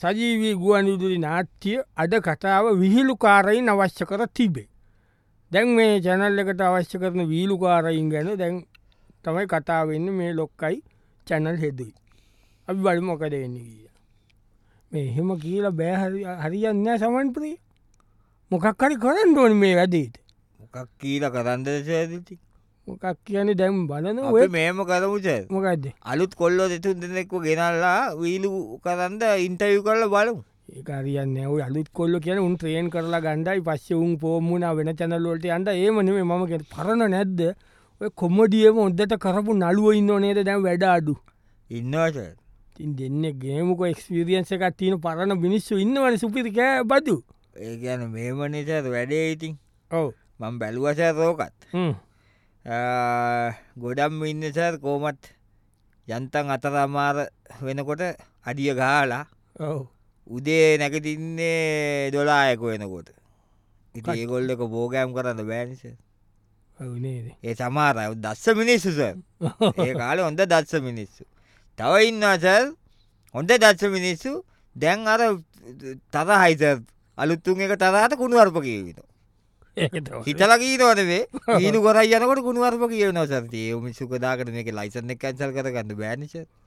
සජීවී ගුවන්විදුලි නාට්‍ය අද කතාව විහිළුකාරයින් අවශ්‍ය කර තිබේ. දැන් මේ චැනල් එකට අවශ්‍ය කරන වීලුකාරයින් ගැන දැන් තමයි කතාවන්න මේ ලොක්කයි චැනල් හෙදුයි. අපි බලි මොකද වෙන්න කිය. මේ එහෙම කියල බෑහරි හරියන්න සමන්ප්‍රී මොකක් හරි කරන්න ඕන මේ වැඩේට මොකක් කීල කරන්ද සෑදති මොකක් කියන දැම් බලන ඔය මේම කරමුච මොකක්ද අලුත් කොල්ලෝ දෙතුන් දෙනෙක්ව ගෙනල්ලා වීලු කරන්ද ඉන්ටයු කරල බලමු ඒකරියන්න ඔය අලුත් කොල්ල කියන උන් ත්‍රයෙන් කරලා ගණ්ඩයි පස්ස උන් පෝමුණ වෙන චැනල්ලෝට අන්ට ඒමනේ මම පරණ නැද්ද ඔය කොමඩියම ඔොද්දට කරපු නළුව ඉන්න නේද දැම් වැඩ අඩු ඉන්නවාට තින් දෙන්න ගේමුක එක්ස්පිරියන්ස එකක් තියෙන පරණ මිනිස්සු ඉන්නවන සුපිරිකෑ බදු ඒ ගැන මේම නිසාද වැඩේ ඉතින් ඔව මං බැලුවසෑ රෝකත් ගොඩම් ඉන්නසර් කෝමත් යන්තන් අතර අමාර වෙනකොට අඩිය ගාලා ඔව උදේ නැකතින්නේ 12යක වෙනකොට ඉති ඒගොල්ලක බෝගෑම් කරන්න බෑනිස නේද ඒ සමාරය දස්ස මිනිස්සුස ඒ කාල හොඳ දස්ස මිනිස්සු තව ඉන්නසර් හොඳ දස්ස මිනිස්සු දැන් අර තර හයිස අලුත්තුන් එක තරාට කුණුවර්ප කියවිට හිතල කීනවනේ ඊනු කොර යනකොට කුණුවර්ප කියවන සරති මිස්සුකදාකට මේක ලයිසන්න කැන්සල් කරගන්න බෑනිස